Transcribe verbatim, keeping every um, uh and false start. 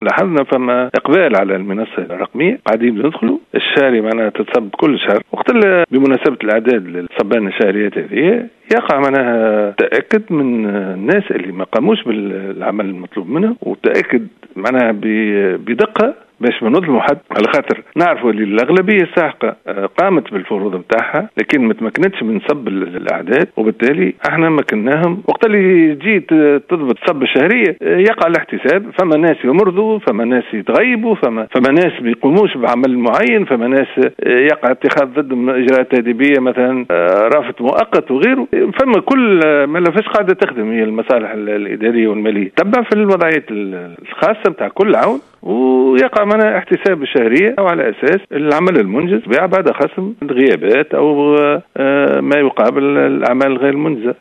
لاحظنا فما إقبال على المنصة الرقمية، قاعدين ندخلوا الشهري معناها تتصب كل شهر، وقت بمناسبة الأعداد للصبان الشهريات هذه يقع معناها تأكد من الناس اللي ما قاموش بالعمل المطلوب منهم، وتأكد معناها بدقة باش ما نظلموا حد، على خاطر نعرفوا اللي الأغلبية الساحقة قامت بالفروض متاعها لكن ما تمكنتش من صب الأعداد، وبالتالي احنا مكناهم. وقت اللي جيت تضبط صب الشهرية يقع الاحتساب، فما ناس يمرضوا، فما ناس يتغيبوا، فما فما ناس بيقوموش بعمل معين، فما ناس يقع اتخاذ ضدهم إجراءات تأديبية مثلا رافد مؤقت وغيره. فما كل ما لفش قاعدة تخدم هي المصالح الإدارية والمالية تبع في الوضعيات الخاصة بتاع كل عون، ويقع منها احتساب الشهرية أو على أساس العمل المنجز بعد خصم الغيابات أو ما يقابل الأعمال غير المنجزة.